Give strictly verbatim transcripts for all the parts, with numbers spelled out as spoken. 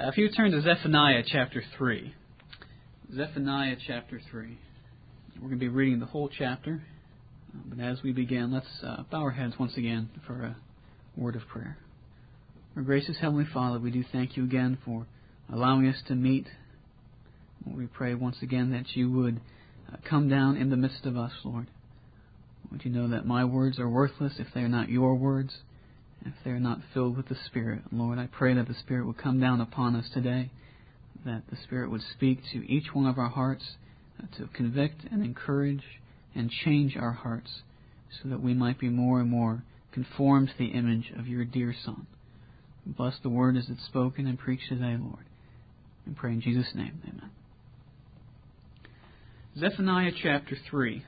Uh, if you turn to Zephaniah chapter three. Zephaniah chapter three. We're going to be reading the whole chapter. Uh, but as we begin, let's uh, bow our heads once again for a word of prayer. Our gracious Heavenly Father, we do thank you again for allowing us to meet. We pray once again that you would uh, come down in the midst of us, Lord. Lord, you know that my words are worthless if they are not your words, if they are not filled with the Spirit. Lord, I pray that the Spirit would come down upon us today, that the Spirit would speak to each one of our hearts, uh, to convict and encourage and change our hearts, so that we might be more and more conformed to the image of your dear Son. Bless the word as it's spoken and preached today, Lord. We pray in Jesus' name, amen. Zephaniah chapter three.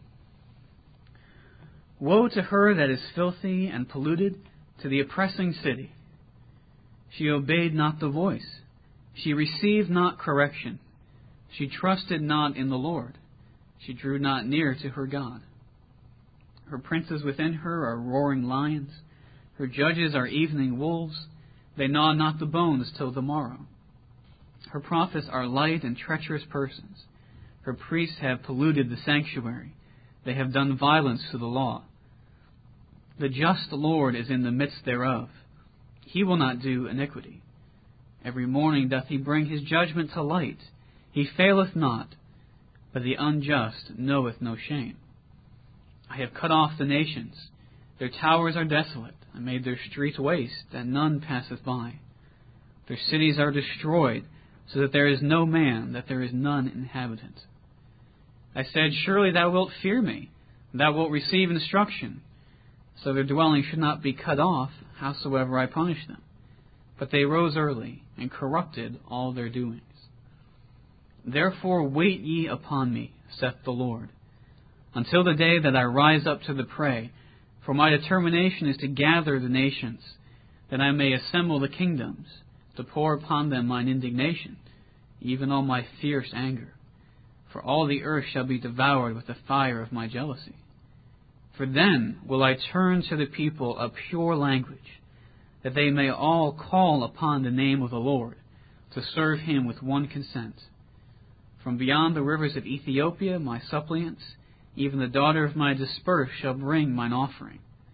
Woe to her that is filthy and polluted, to the oppressing city. She obeyed not the voice. She received not correction. She trusted not in the Lord. She drew not near to her God. Her princes within her are roaring lions. Her judges are evening wolves. They gnaw not the bones till the morrow. Her prophets are light and treacherous persons. Her priests have polluted the sanctuary. They have done violence to the law. The just Lord is in the midst thereof. He will not do iniquity. Every morning doth he bring his judgment to light. He faileth not, but the unjust knoweth no shame. I have cut off the nations. Their towers are desolate. I made their streets waste, that none passeth by. Their cities are destroyed, so that there is no man, that there is none inhabitant. I said, Surely thou wilt fear me, thou wilt receive instruction. So their dwelling should not be cut off, howsoever I punish them. But they rose early, and corrupted all their doings. Therefore wait ye upon me, saith the Lord, until the day that I rise up to the prey. For my determination is to gather the nations, that I may assemble the kingdoms, to pour upon them mine indignation, even all my fierce anger. For all the earth shall be devoured with the fire of my jealousy. For then will I turn to the people a pure language, that they may all call upon the name of the Lord, to serve him with one consent. From beyond the rivers of Ethiopia, my suppliants, even the daughter of my dispersed, shall bring mine offering.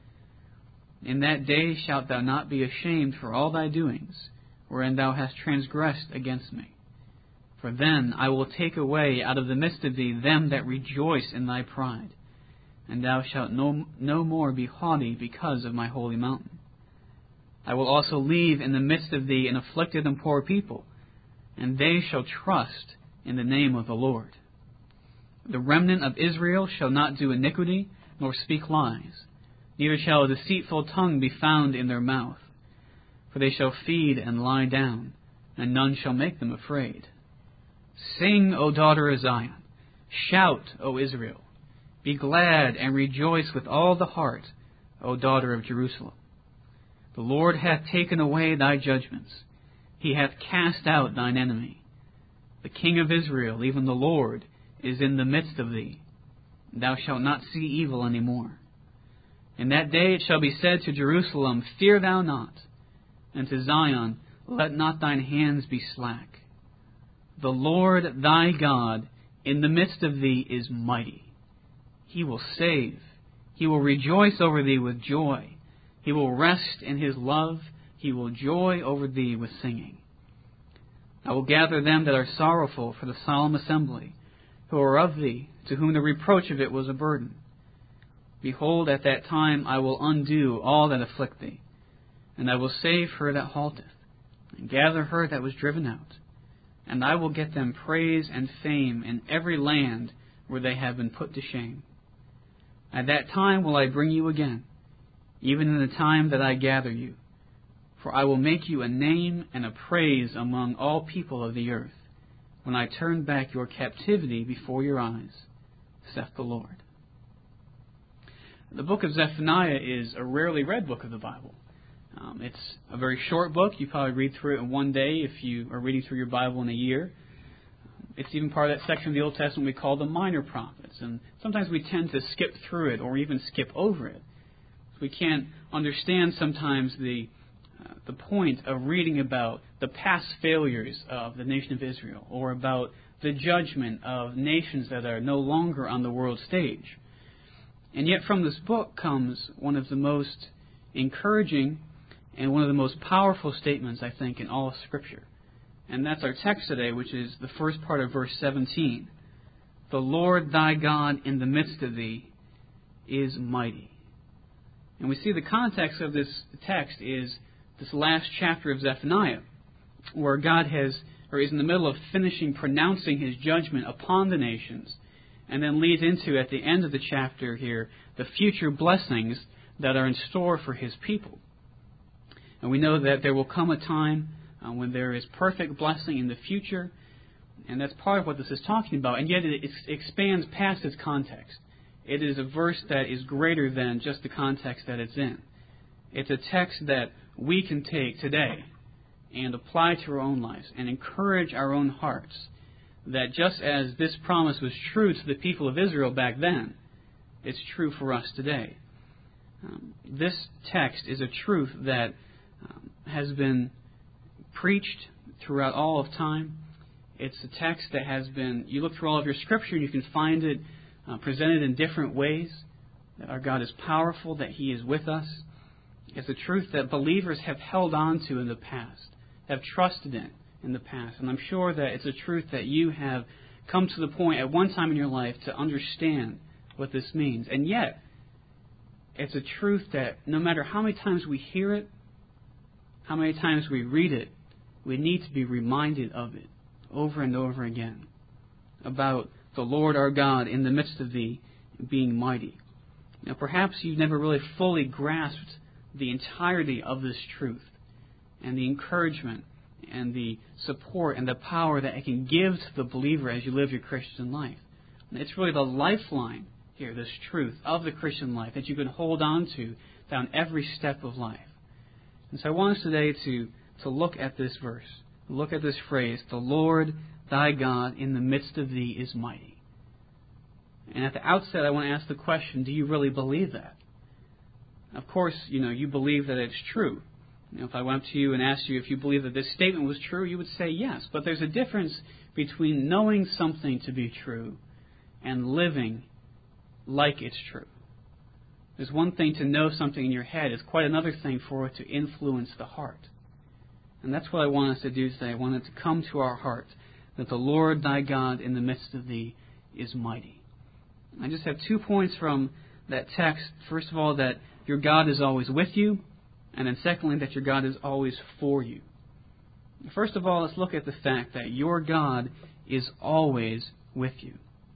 In that day shalt thou not be ashamed for all thy doings, wherein thou hast transgressed against me. For then I will take away out of the midst of thee them that rejoice in thy pride, and thou shalt no, no more be haughty because of my holy mountain. I will also leave in the midst of thee an afflicted and poor people, and they shall trust in the name of the Lord. The remnant of Israel shall not do iniquity, nor speak lies, neither shall a deceitful tongue be found in their mouth. For they shall feed and lie down, and none shall make them afraid. Sing, O daughter of Zion. Shout, O Israel. Be glad and rejoice with all the heart, O daughter of Jerusalem. The Lord hath taken away thy judgments. He hath cast out thine enemy. The King of Israel, even the Lord, is in the midst of thee. Thou shalt not see evil any more. In that day it shall be said to Jerusalem, Fear thou not, and to Zion, Let not thine hands be slack. The Lord thy God in the midst of thee is mighty. He will save. He will rejoice over thee with joy. He will rest in his love. He will joy over thee with singing. I will gather them that are sorrowful for the solemn assembly, who are of thee, to whom the reproach of it was a burden. Behold, at that time I will undo all that afflict thee, and I will save her that halteth, and gather her that was driven out. And I will get them praise and fame in every land where they have been put to shame. At that time will I bring you again, even in the time that I gather you. For I will make you a name and a praise among all people of the earth, when I turn back your captivity before your eyes, saith the Lord. The book of Zephaniah is a rarely read book of the Bible. Um, it's a very short book. You probably read through it in one day if you are reading through your Bible in a year. It's even part of that section of the Old Testament we call the minor prophets. And sometimes we tend to skip through it or even skip over it. We can't understand sometimes the uh, the point of reading about the past failures of the nation of Israel, or about the judgment of nations that are no longer on the world stage. And yet from this book comes one of the most encouraging and one of the most powerful statements, I think, in all of Scripture. And that's our text today, which is the first part of verse seventeen. The Lord thy God in the midst of thee is mighty. And we see the context of this text is this last chapter of Zephaniah, where God has, or is in the middle of finishing pronouncing His judgment upon the nations, and then leads into, at the end of the chapter here, the future blessings that are in store for His people. And we know that there will come a time uh, when there is perfect blessing in the future, and that's part of what this is talking about. And yet it ex- expands past its context. It is a verse that is greater than just the context that it's in. It's a text that we can take today and apply to our own lives and encourage our own hearts, that just as this promise was true to the people of Israel back then, it's true for us today. Um, this text is a truth that um, has been preached throughout all of time. It's a text that has been, you look through all of your Scripture and you can find it uh, presented in different ways, that our God is powerful, that He is with us. It's a truth that believers have held on to in the past, have trusted in in the past. And I'm sure that it's a truth that you have come to the point at one time in your life to understand what this means. And yet, it's a truth that no matter how many times we hear it, how many times we read it, we need to be reminded of it over and over again, about the Lord our God in the midst of thee being mighty. Now, perhaps you've never really fully grasped the entirety of this truth and the encouragement and the support and the power that it can give to the believer as you live your Christian life. And it's really the lifeline here, this truth of the Christian life that you can hold on to down every step of life. And so I want us today to, to look at this verse, look at this phrase, the Lord thy God in the midst of thee is mighty. And at the outset, I want to ask the question, do you really believe that? Of course, you know, you believe that it's true. You know, if I went up to you and asked you if you believe that this statement was true, you would say yes. But there's a difference between knowing something to be true and living like it's true. There's one thing to know something in your head. It's quite another thing for it to influence the heart. And that's what I want us to do today. I want it to come to our heart that the Lord thy God in the midst of thee is mighty. I just have two points from that text. First of all, that your God is always with you. And then secondly, that your God is always for you. First of all, let's look at the fact that your God is always with you.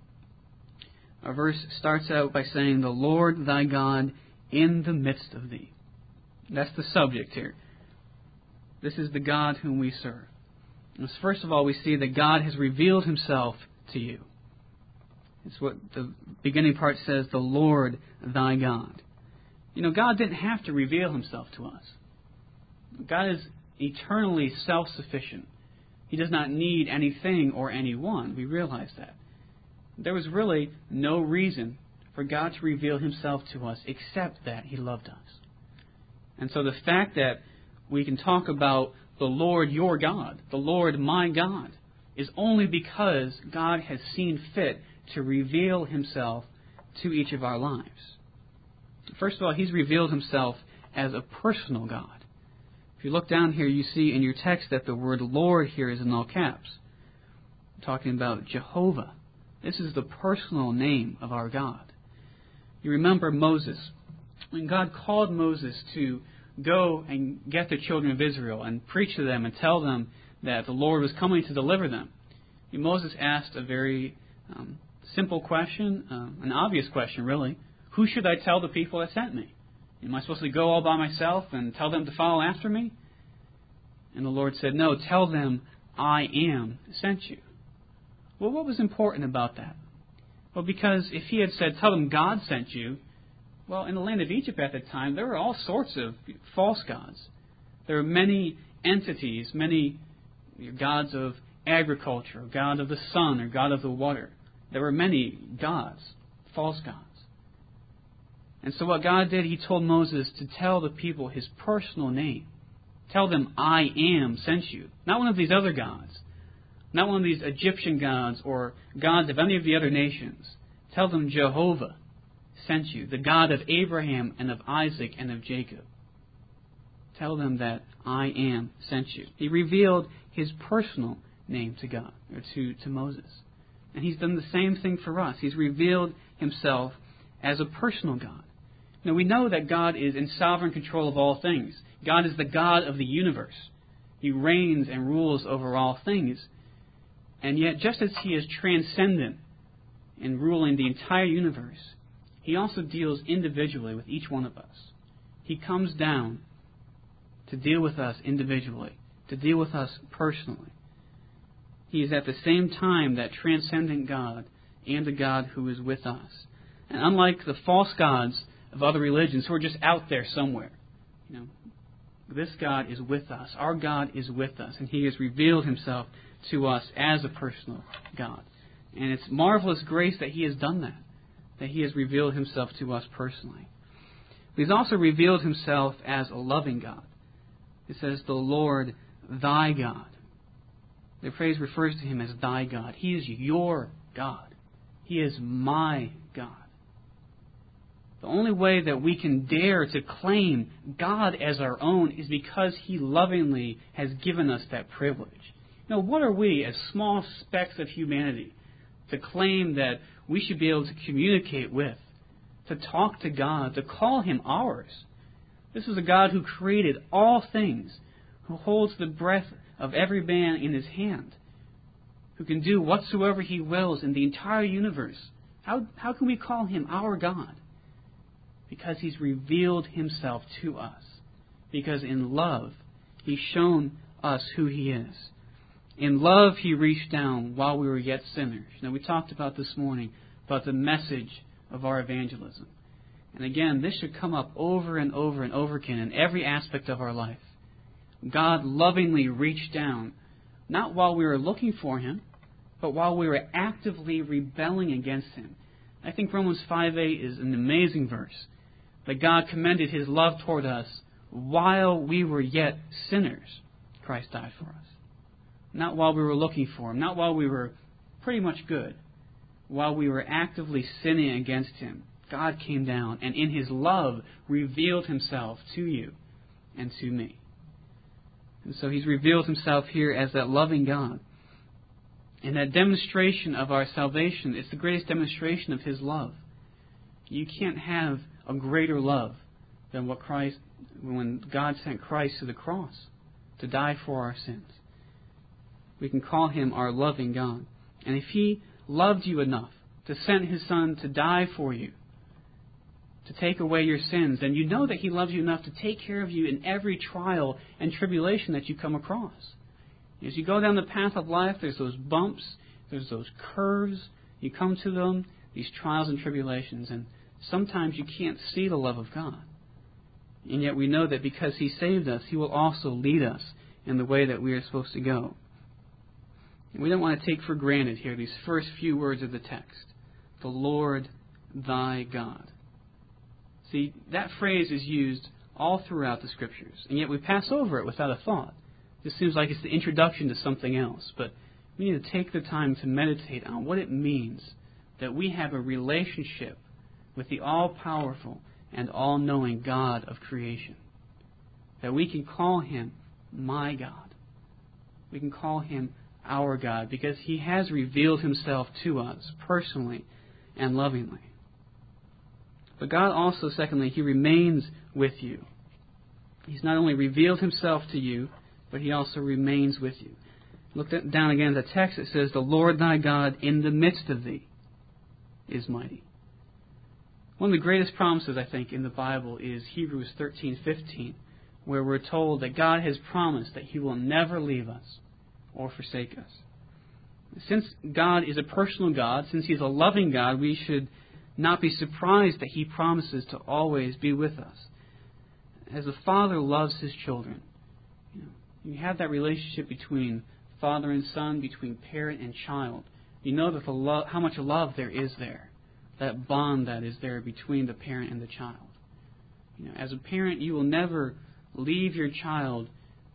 Our verse starts out by saying, the Lord thy God in the midst of thee. That's the subject here. This is the God whom we serve. And first of all, we see that God has revealed Himself to you. It's what the beginning part says, the Lord thy God. You know, God didn't have to reveal Himself to us. God is eternally self-sufficient. He does not need anything or anyone. We realize that. There was really no reason for God to reveal Himself to us except that He loved us. And so the fact that we can talk about the Lord your God, the Lord my God, is only because God has seen fit to reveal Himself to each of our lives. First of all, He's revealed Himself as a personal God. If you look down here, you see in your text that the word Lord here is in all caps. I'm talking about Jehovah. This is the personal name of our God. You remember Moses. When God called Moses to go and get the children of Israel and preach to them and tell them that the Lord was coming to deliver them, Moses asked a very um, simple question, uh, an obvious question really. Who should I tell the people that sent me? Am I supposed to go all by myself and tell them to follow after me? And the Lord said, no, tell them I am sent you. Well, what was important about that? Well, because if He had said, tell them God sent you, well, in the land of Egypt at that time, there were all sorts of false gods. There were many entities, many gods of agriculture, God of the sun, or God of the water. There were many gods, false gods. And so what God did, He told Moses to tell the people His personal name. Tell them, I am sent you. Not one of these other gods. Not one of these Egyptian gods or gods of any of the other nations. Tell them Jehovah sent you, the God of Abraham and of Isaac and of Jacob. Tell them that I am sent you. He revealed His personal name to God, or to, to Moses. And He's done the same thing for us. He's revealed Himself as a personal God. Now, we know that God is in sovereign control of all things. God is the God of the universe. He reigns and rules over all things. And yet, just as He is transcendent in ruling the entire universe, He also deals individually with each one of us. He comes down to deal with us individually, to deal with us personally. He is at the same time that transcendent God and the God who is with us. And unlike the false gods of other religions who are just out there somewhere, you know, this God is with us. Our God is with us, and He has revealed Himself to us as a personal God. And it's marvelous grace that He has done that, that He has revealed Himself to us personally. But He's also revealed Himself as a loving God. It says, the Lord thy God. The phrase refers to Him as thy God. He is your God. He is my God. The only way that we can dare to claim God as our own is because He lovingly has given us that privilege. Now, what are we as small specks of humanity to claim that we should be able to communicate with, to talk to God, to call Him ours? This is a God who created all things, who holds the breath of every man in His hand, who can do whatsoever He wills in the entire universe. How, how can we call Him our God? Because He's revealed Himself to us. Because in love, He's shown us who He is. In love, He reached down while we were yet sinners. Now, we talked about this morning about the message of our evangelism. And again, this should come up over and over and over again in every aspect of our life. God lovingly reached down, not while we were looking for Him, but while we were actively rebelling against Him. I think Romans five eight is an amazing verse. That God commended His love toward us while we were yet sinners. Christ died for us. Not while we were looking for Him, not while we were pretty much good. While we were actively sinning against Him, God came down and in His love revealed Himself to you and to me. And so He's revealed Himself here as that loving God. And that demonstration of our salvation is the greatest demonstration of His love. You can't have a greater love than what Christ, when God sent Christ to the cross to die for our sins. We can call Him our loving God. And if He loved you enough to send His Son to die for you, to take away your sins, then you know that He loves you enough to take care of you in every trial and tribulation that you come across. As you go down the path of life, there's those bumps, there's those curves. You come to them, these trials and tribulations, and sometimes you can't see the love of God. And yet we know that because He saved us, He will also lead us in the way that we are supposed to go. And we don't want to take for granted here these first few words of the text. The Lord thy God. See, that phrase is used all throughout the Scriptures, and yet we pass over it without a thought. This seems like it's the introduction to something else, but we need to take the time to meditate on what it means that we have a relationship with the all-powerful and all-knowing God of creation. That we can call Him my God. We can call Him our God because He has revealed Himself to us personally and lovingly. But God also, secondly, He remains with you. He's not only revealed Himself to you, but He also remains with you. Look down again at the text. It says, the Lord thy God in the midst of thee is mighty. One of the greatest promises, I think, in the Bible is Hebrews thirteen fifteen, where we're told that God has promised that He will never leave us or forsake us. Since God is a personal God, since He's a loving God, we should not be surprised that He promises to always be with us. As a father loves his children, you know, you have that relationship between father and son, between parent and child. You know that the lo- how much love there is there, that bond that is there between the parent and the child. You know, as a parent, you will never leave your child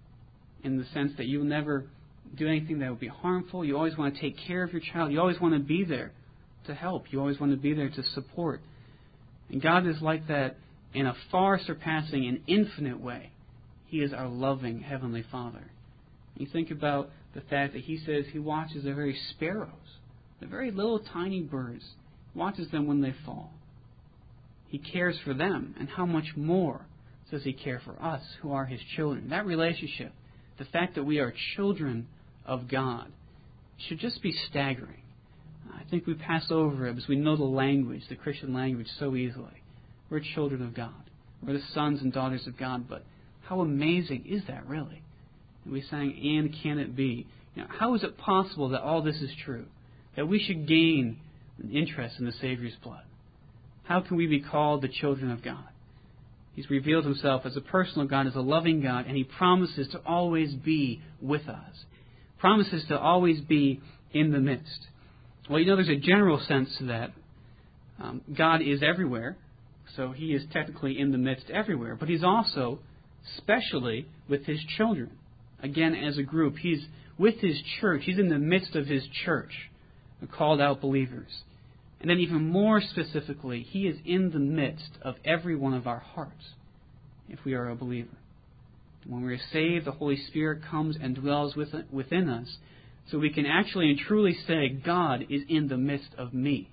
in the sense that you'll never do anything that would be harmful. You always want to take care of your child. You always want to be there to help. You always want to be there to support. And God is like that in a far surpassing and infinite way. He is our loving Heavenly Father. You think about the fact that He says He watches the very sparrows, the very little tiny birds, watches them when they fall. He cares for them, and how much more does He care for us who are His children? That relationship, the fact that we are children of God, should just be staggering. I think we pass over it because we know the language, the Christian language, so easily. We're children of God. We're the sons and daughters of God, but how amazing is that really? And we sang, and can it be? You know, how is it possible that all this is true? That we should gain an interest in the Savior's blood? How can we be called the children of God? He's revealed Himself as a personal God, as a loving God, and He promises to always be with us. Promises to always be in the midst. Well, you know, there's a general sense to that. Um, God is everywhere, so He is technically in the midst everywhere. But He's also, specially, with His children. Again, as a group, He's with His church. He's in the midst of His church, the called out believers. And then even more specifically, He is in the midst of every one of our hearts, if we are a believer. When we are saved, the Holy Spirit comes and dwells within us, so we can actually and truly say, God is in the midst of me.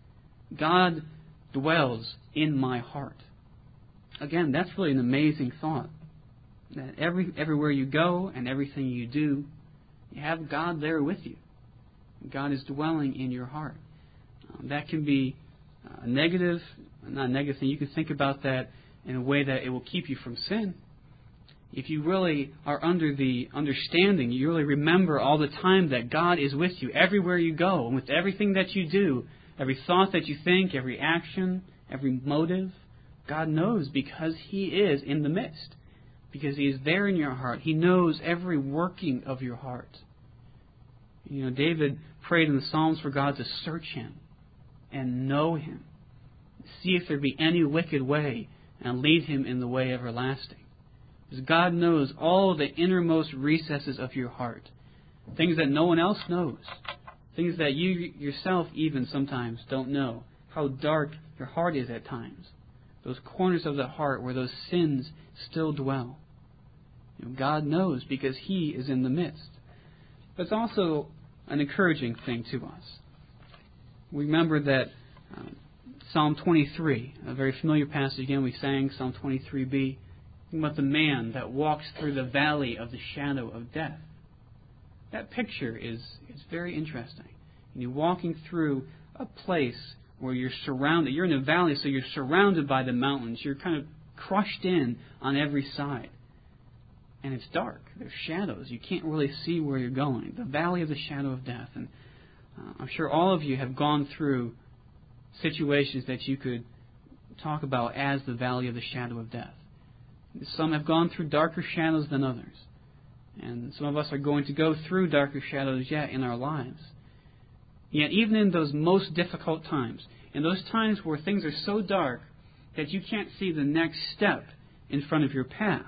God dwells in my heart. Again, that's really an amazing thought. That every everywhere you go and everything you do, you have God there with you. God is dwelling in your heart. Um, that can be a negative, not a negative thing. You can think about that in a way that it will keep you from sin. If you really are under the understanding, you really remember all the time that God is with you everywhere you go, and with everything that you do, every thought that you think, every action, every motive, God knows because He is in the midst. Because He is there in your heart. He knows every working of your heart. You know, David prayed in the Psalms for God to search Him and know Him. See if there be any wicked way and lead Him in the way everlasting. Because God knows all the innermost recesses of your heart. Things that no one else knows. Things that you yourself even sometimes don't know. How dark your heart is at times. Those corners of the heart where those sins still dwell. You know, God knows because He is in the midst. But it's also an encouraging thing to us. Remember that um, Psalm twenty-three, a very familiar passage again, we sang Psalm twenty-three b, about the man that walks through the valley of the shadow of death. That picture is, is very interesting. And you're walking through a place where you're surrounded. You're in a valley, so you're surrounded by the mountains. You're kind of crushed in on every side. And it's dark. There's shadows. You can't really see where you're going. The valley of the shadow of death. And uh, I'm sure all of you have gone through situations that you could talk about as the valley of the shadow of death. Some have gone through darker shadows than others. And some of us are going to go through darker shadows yet in our lives. Yet even in those most difficult times, in those times where things are so dark that you can't see the next step in front of your path,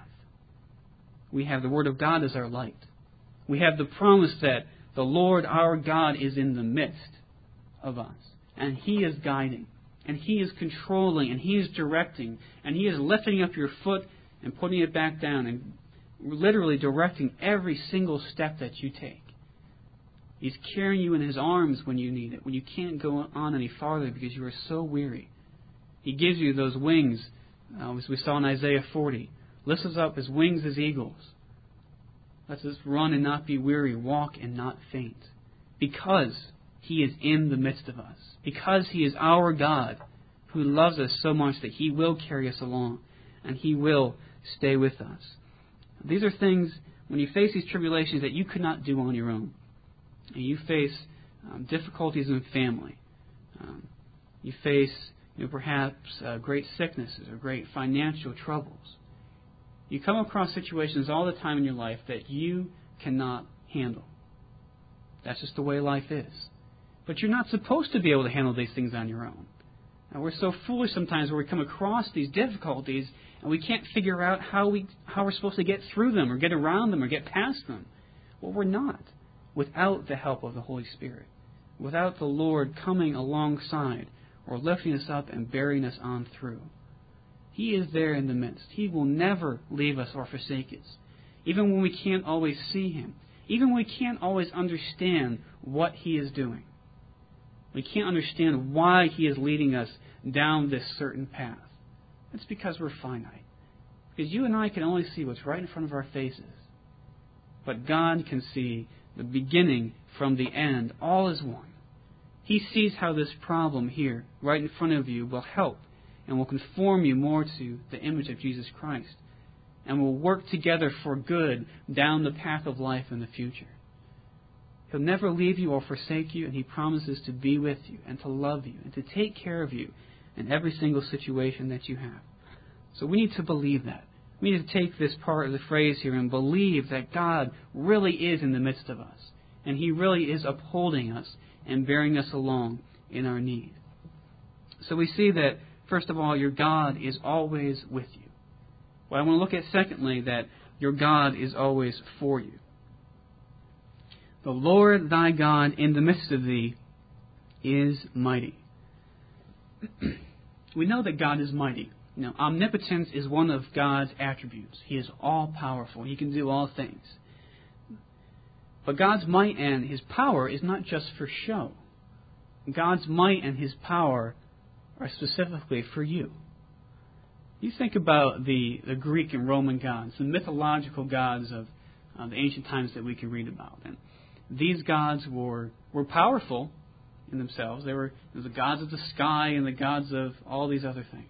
we have the Word of God as our light. We have the promise that the Lord our God is in the midst of us. And He is guiding. And He is controlling. And He is directing. And He is lifting up your foot and putting it back down. And literally directing every single step that you take. He's carrying you in His arms when you need it. When you can't go on any farther because you are so weary. He gives you those wings, uh, as we saw in Isaiah forty. Lifts us up as wings as eagles. Lets us run and not be weary, walk and not faint. Because He is in the midst of us. Because He is our God, who loves us so much that He will carry us along. And He will stay with us. These are things, when you face these tribulations, that you could not do on your own. And you face um, difficulties in family. Um, you face, you know, perhaps uh, great sicknesses or great financial troubles. You come across situations all the time in your life that you cannot handle. That's just the way life is. But you're not supposed to be able to handle these things on your own. And we're so foolish sometimes where we come across these difficulties and we can't figure out how we how we're supposed to get through them or get around them or get past them. Well, we're not without the help of the Holy Spirit, without the Lord coming alongside or lifting us up and bearing us on through. He is there in the midst. He will never leave us or forsake us, even when we can't always see Him, even when we can't always understand what He is doing. We can't understand why He is leading us down this certain path. It's because we're finite. Because you and I can only see what's right in front of our faces. But God can see the beginning from the end, all as one. He sees how this problem here, right in front of you, will help and will conform you more to the image of Jesus Christ, and will work together for good down the path of life in the future. He'll never leave you or forsake you, and He promises to be with you and to love you and to take care of you in every single situation that you have. So we need to believe that. We need to take this part of the phrase here and believe that God really is in the midst of us, and He really is upholding us and bearing us along in our need. So we see that, first of all, your God is always with you. What I want to look at, secondly, that your God is always for you. The Lord thy God in the midst of thee is mighty. We know that God is mighty. You know, omnipotence is one of God's attributes. He is all-powerful. He can do all things. But God's might and His power is not just for show. God's might and His power are specifically for you. You think about the, the Greek and Roman gods, the mythological gods of uh, the ancient times that we can read about. And these gods were were powerful in themselves. They were the gods of the sky and the gods of all these other things.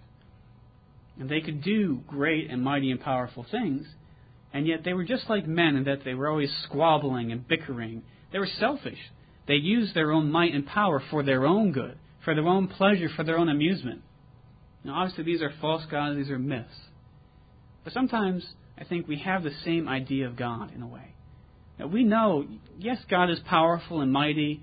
And they could do great and mighty and powerful things, and yet they were just like men in that they were always squabbling and bickering. They were selfish. They used their own might and power for their own good, for their own pleasure, for their own amusement. Now, obviously, these are false gods. These are myths. But sometimes I think we have the same idea of God in a way. Now, we know, yes, God is powerful and mighty,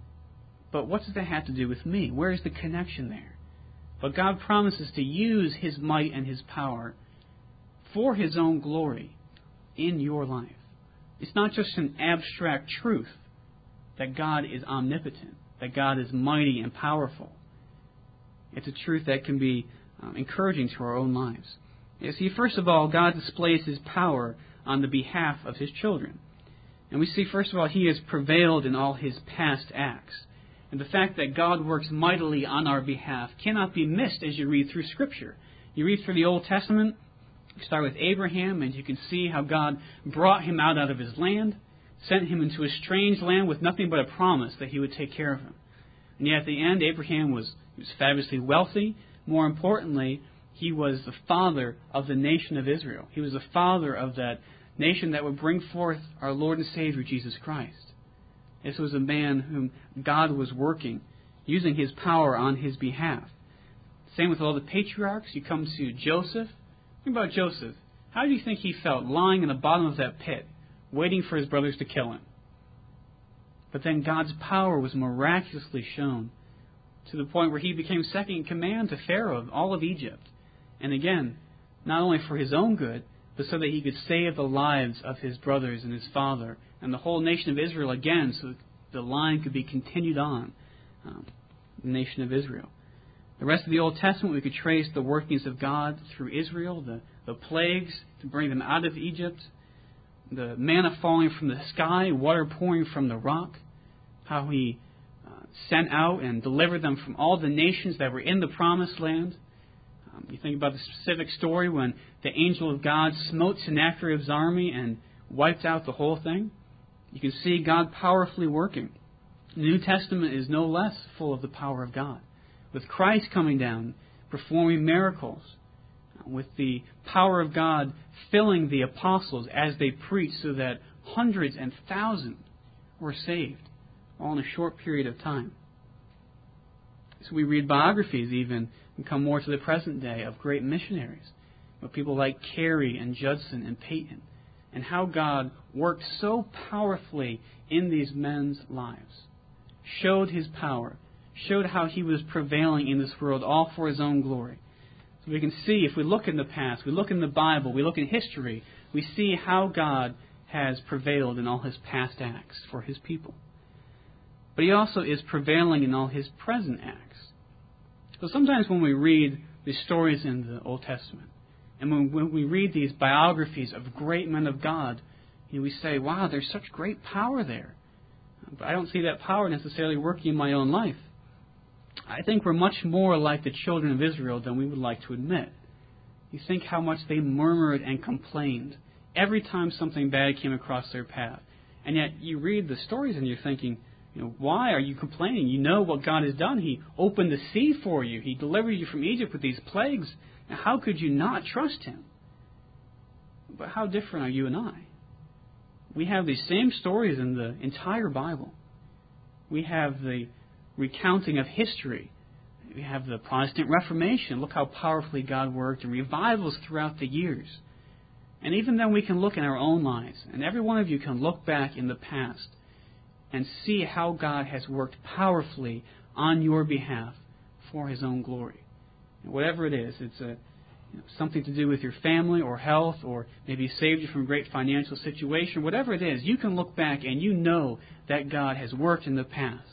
but what does that have to do with me? Where is the connection there? But God promises to use His might and His power for His own glory in your life. It's not just an abstract truth that God is omnipotent, that God is mighty and powerful. It's a truth that can be um, encouraging to our own lives. You see, first of all, God displays His power on the behalf of His children. And we see, first of all, He has prevailed in all His past acts. And the fact that God works mightily on our behalf cannot be missed as you read through Scripture. You read through the Old Testament, you start with Abraham, and you can see how God brought him out, out of his land, sent him into a strange land with nothing but a promise that He would take care of him. And yet at the end, Abraham was, he was fabulously wealthy. More importantly, he was the father of the nation of Israel. He was the father of that nation that would bring forth our Lord and Savior, Jesus Christ. This was a man whom God was working, using His power on his behalf. Same with all the patriarchs. You come to Joseph. Think about Joseph. How do you think he felt lying in the bottom of that pit, waiting for his brothers to kill him? But then God's power was miraculously shown to the point where he became second in command to Pharaoh of all of Egypt. And again, not only for his own good, but so that he could save the lives of his brothers and his father and the whole nation of Israel again, so the line could be continued on, um, the nation of Israel. The rest of the Old Testament, we could trace the workings of God through Israel, the, the plagues to bring them out of Egypt, the manna falling from the sky, water pouring from the rock, how He uh, sent out and delivered them from all the nations that were in the promised land. Um, you think about the specific story when the angel of God smote Sennacherib's army and wiped out the whole thing. You can see God powerfully working. The New Testament is no less full of the power of God, with Christ coming down, performing miracles, with the power of God filling the apostles as they preached so that hundreds and thousands were saved, all in a short period of time. So we read biographies even and come more to the present day of great missionaries, with people like Carey and Judson and Peyton, and how God worked so powerfully in these men's lives, showed His power, showed how He was prevailing in this world, all for His own glory. So we can see, if we look in the past, we look in the Bible, we look in history, we see how God has prevailed in all His past acts for His people. But He also is prevailing in all His present acts. So sometimes when we read the stories in the Old Testament, and when, when we read these biographies of great men of God, you know, we say, wow, there's such great power there. But I don't see that power necessarily working in my own life. I think we're much more like the children of Israel than we would like to admit. You think how much they murmured and complained every time something bad came across their path. And yet you read the stories and you're thinking, you know, why are you complaining? You know what God has done. He opened the sea for you. He delivered you from Egypt with these plagues. And how could you not trust Him? But how different are you and I? We have these same stories in the entire Bible. We have the recounting of history. We have the Protestant Reformation. Look how powerfully God worked, and revivals throughout the years. And even then we can look in our own lives, and every one of you can look back in the past and see how God has worked powerfully on your behalf for His own glory. And whatever it is, it's a, you know, something to do with your family or health, or maybe saved you from a great financial situation. Whatever it is, you can look back and you know that God has worked in the past.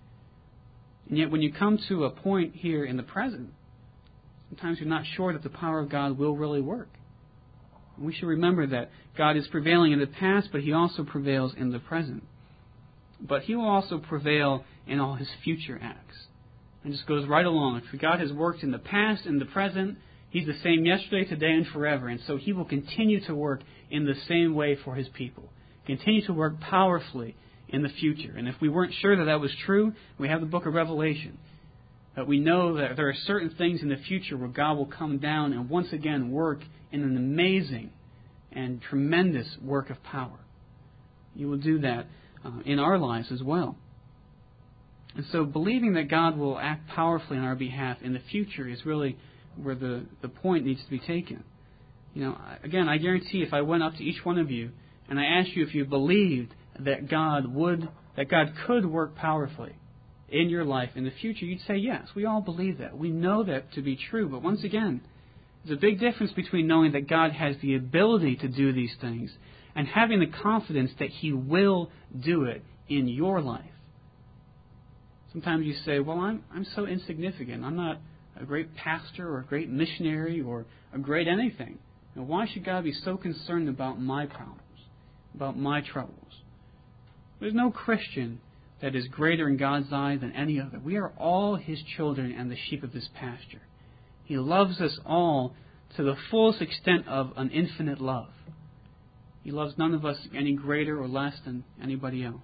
And yet when you come to a point here in the present, sometimes you're not sure that the power of God will really work. And we should remember that God is prevailing in the past, but He also prevails in the present. But He will also prevail in all His future acts. And just goes right along. If God has worked in the past and the present, He's the same yesterday, today, and forever. And so He will continue to work in the same way for His people. Continue to work powerfully in the future. And if we weren't sure that that was true, we have the book of Revelation. But we know that there are certain things in the future where God will come down and once again work in an amazing and tremendous work of power. He will do that uh, in our lives as well. And so believing that God will act powerfully on our behalf in the future is really where the, the point needs to be taken. You know, again, I guarantee if I went up to each one of you and I asked you if you believed that God would, that God could work powerfully in your life in the future, you'd say yes. We all believe that. We know that to be true. But once again, there's a big difference between knowing that God has the ability to do these things and having the confidence that He will do it in your life. Sometimes you say, well, I'm I'm so insignificant. I'm not a great pastor or a great missionary or a great anything. Now, why should God be so concerned about my problems, about my troubles? There's no Christian that is greater in God's eye than any other. We are all His children and the sheep of His pasture. He loves us all to the fullest extent of an infinite love. He loves none of us any greater or less than anybody else.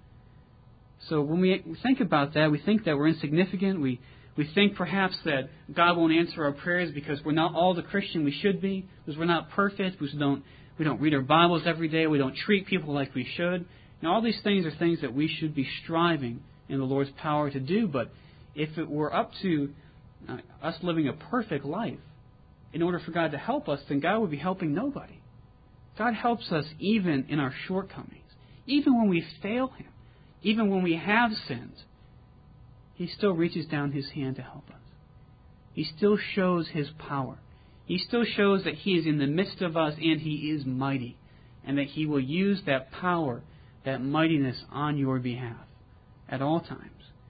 So when we think about that, we think that we're insignificant. We we think perhaps that God won't answer our prayers because we're not all the Christian we should be, because we're not perfect, because we don't we don't read our Bibles every day, we don't treat people like we should. And all these things are things that we should be striving in the Lord's power to do. But if it were up to uh, us living a perfect life in order for God to help us, then God would be helping nobody. God helps us even in our shortcomings, even when we fail Him. Even when we have sinned, He still reaches down His hand to help us. He still shows His power. He still shows that He is in the midst of us and He is mighty, and that He will use that power, that mightiness on your behalf at all times.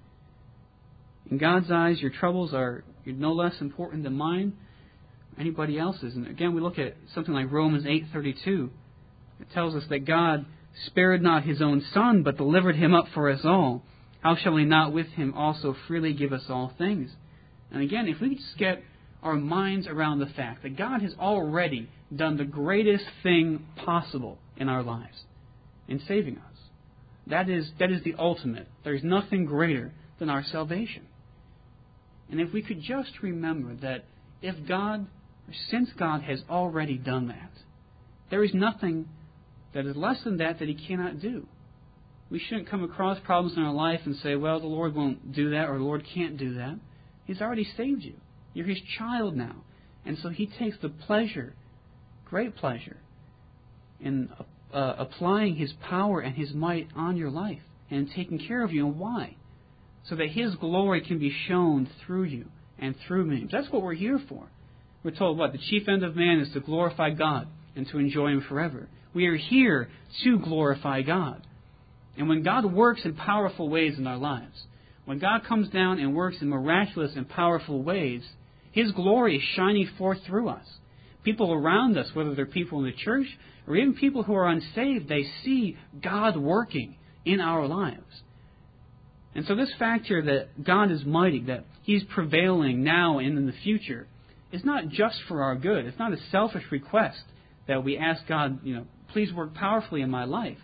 In God's eyes, your troubles are no less important than mine or anybody else's. And again, we look at something like Romans eight thirty-two. It tells us that God spared not His own Son, but delivered Him up for us all. How shall He not with Him also freely give us all things? And again, if we just get our minds around the fact that God has already done the greatest thing possible in our lives, in saving us. That is, that is the ultimate. There is nothing greater than our salvation. And if we could just remember that if God, or since God has already done that, there is nothing that is less than that that He cannot do. We shouldn't come across problems in our life and say, well, the Lord won't do that or the Lord can't do that. He's already saved you. You're His child now. And so He takes the pleasure, great pleasure, in uh, applying His power and His might on your life and taking care of you. And why? so that His glory can be shown through you and through me. That's what we're here for. We're told what? The chief end of man is to glorify God and to enjoy Him forever. We are here to glorify God. And when God works in powerful ways in our lives, when God comes down and works in miraculous and powerful ways, His glory is shining forth through us. People around us, whether they're people in the church or even people who are unsaved, they see God working in our lives. And so this fact here that God is mighty, that He's prevailing now and in the future, is not just for our good. It's not a selfish request that we ask God, you know, please work powerfully in my life.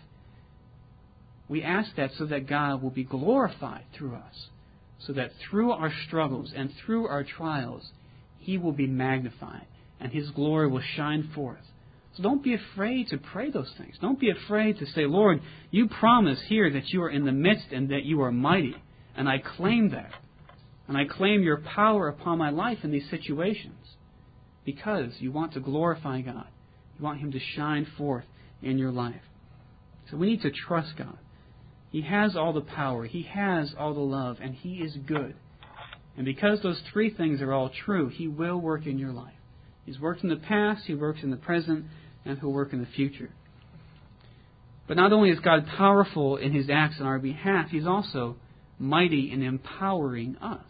We ask that so that God will be glorified through us, so that through our struggles and through our trials, He will be magnified and His glory will shine forth. So don't be afraid to pray those things. Don't be afraid to say, Lord, you promise here that you are in the midst and that you are mighty. And I claim that. And I claim your power upon my life in these situations. Because you want to glorify God. You want Him to shine forth in your life. So we need to trust God. He has all the power. He has all the love. And He is good. And because those three things are all true, He will work in your life. He's worked in the past, He works in the present, and He'll work in the future. But not only is God powerful in His acts on our behalf, He's also mighty in empowering us.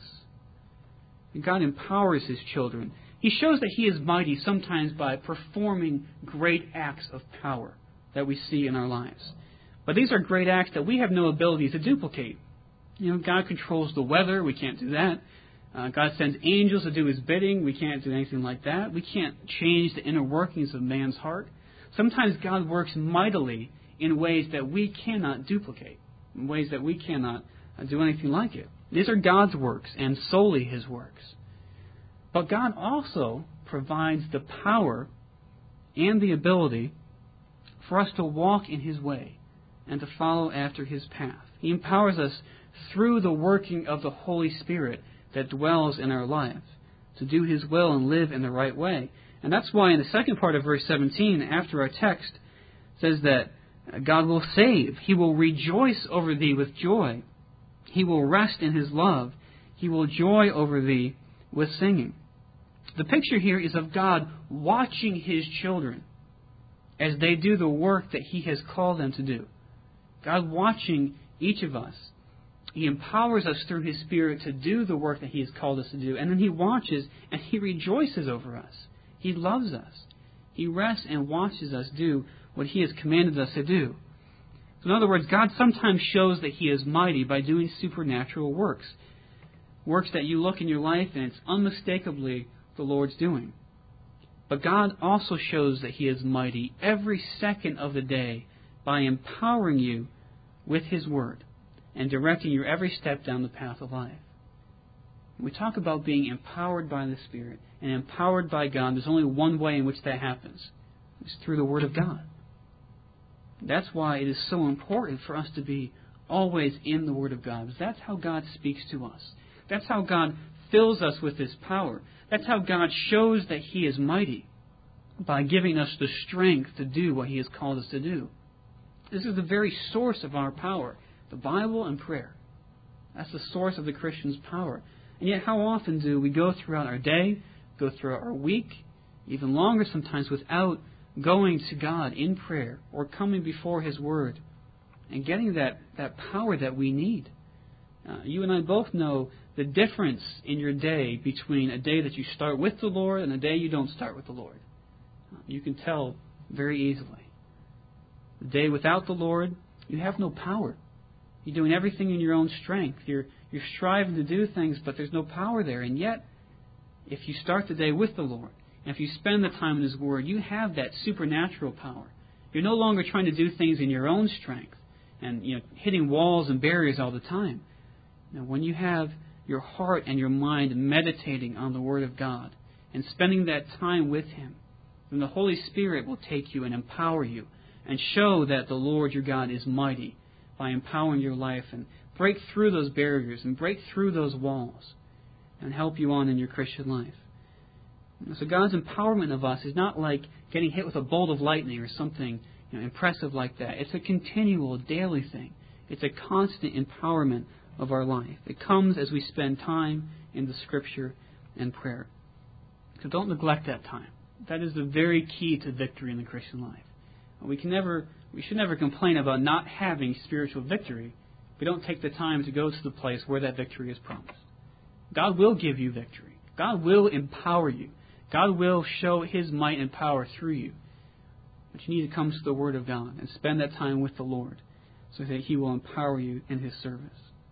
And God empowers His children. He shows that He is mighty sometimes by performing great acts of power that we see in our lives. But these are great acts that we have no ability to duplicate. You know, God controls the weather. We can't do that. Uh, God sends angels to do His bidding. We can't do anything like that. We can't change the inner workings of man's heart. Sometimes God works mightily in ways that we cannot duplicate, in ways that we cannot uh, do anything like it. These are God's works and solely His works. But God also provides the power and the ability for us to walk in His way and to follow after His path. He empowers us through the working of the Holy Spirit that dwells in our lives, to do His will and live in the right way. And that's why in the second part of verse seventeen, after our text, says that God will save. He will rejoice over thee with joy. He will rest in His love. He will joy over thee with singing. The picture here is of God watching His children as they do the work that He has called them to do. God watching each of us. He empowers us through His Spirit to do the work that He has called us to do. And then He watches and He rejoices over us. He loves us. He rests and watches us do what He has commanded us to do. So in other words, God sometimes shows that He is mighty by doing supernatural works. Works that you look in your life and it's unmistakably the Lord's doing. But God also shows that He is mighty every second of the day by empowering you with His Word and directing your every step down the path of life. When we talk about being empowered by the Spirit and empowered by God, there's only one way in which that happens. It's through the Word of God. That's why it is so important for us to be always in the Word of God, because that's how God speaks to us. That's how God fills us with His power. That's how God shows that He is mighty, by giving us the strength to do what He has called us to do. This is the very source of our power. The Bible and prayer. That's the source of the Christian's power. And yet how often do we go throughout our day, go throughout our week, even longer sometimes, without going to God in prayer or coming before His Word and getting that, that power that we need? Uh, you and I both know the difference in your day between a day that you start with the Lord and a day you don't start with the Lord. Uh, you can tell very easily. The day without the Lord, you have no power. You're doing everything in your own strength. You're, you're striving to do things, but there's no power there. And yet, if you start the day with the Lord, and if you spend the time in His Word, you have that supernatural power. You're no longer trying to do things in your own strength and, you know, hitting walls and barriers all the time. Now, when you have your heart and your mind meditating on the Word of God and spending that time with Him, then the Holy Spirit will take you and empower you and show that the Lord your God is mighty by empowering your life and break through those barriers and break through those walls and help you on in your Christian life. So God's empowerment of us is not like getting hit with a bolt of lightning or something, you know, impressive like that. It's a continual, daily thing. It's a constant empowerment of our life. It comes as we spend time in the Scripture and prayer. So don't neglect that time. That is the very key to victory in the Christian life. We can never, we should never complain about not having spiritual victory if we don't take the time to go to the place where that victory is promised. God will give you victory. God will empower you. God will show His might and power through you. But you need to come to the Word of God and spend that time with the Lord so that He will empower you in His service.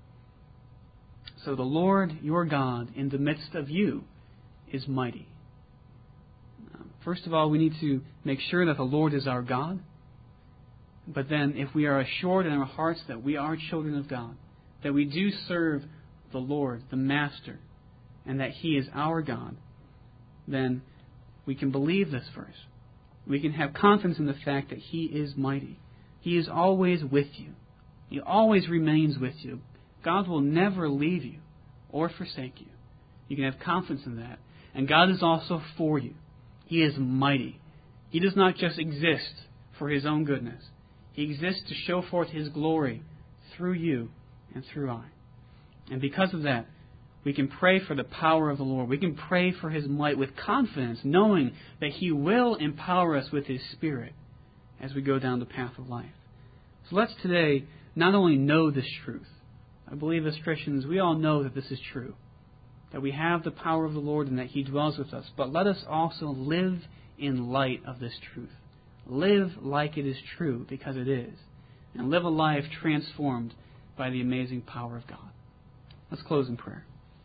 So the Lord, your God, in the midst of you, is mighty. First of all, we need to make sure that the Lord is our God. But then, if we are assured in our hearts that we are children of God, that we do serve the Lord, the Master, and that He is our God, then we can believe this verse. We can have confidence in the fact that He is mighty. He is always with you. He always remains with you. God will never leave you or forsake you. You can have confidence in that. And God is also for you. He is mighty. He does not just exist for His own goodness. He exists to show forth His glory through you and through I. And because of that, we can pray for the power of the Lord. We can pray for His might with confidence, knowing that He will empower us with His Spirit as we go down the path of life. So let's today not only know this truth. I believe as Christians, we all know that this is true, that we have the power of the Lord and that He dwells with us. But let us also live in light of this truth. Live like it is true, because it is. And live a life transformed by the amazing power of God. Let's close in prayer.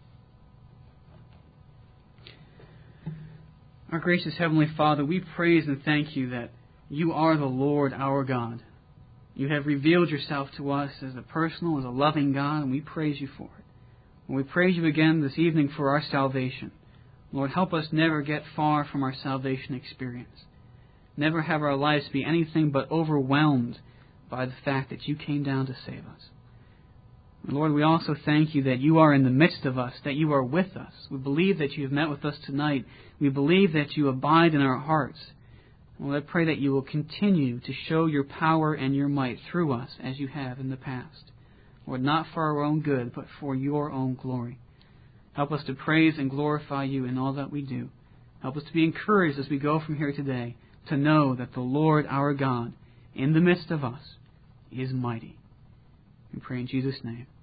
Our gracious Heavenly Father, we praise and thank You that You are the Lord our God. You have revealed Yourself to us as a personal, as a loving God, and we praise You for it. And we praise You again this evening for our salvation. Lord, help us never get far from our salvation experience. Never have our lives be anything but overwhelmed by the fact that You came down to save us. And Lord, we also thank You that You are in the midst of us, that You are with us. We believe that You have met with us tonight. We believe that You abide in our hearts. Lord, I pray that You will continue to show Your power and Your might through us as You have in the past. Lord, not for our own good, but for Your own glory. Help us to praise and glorify You in all that we do. Help us to be encouraged as we go from here today to know that the Lord our God, in the midst of us, is mighty. We pray in Jesus' name.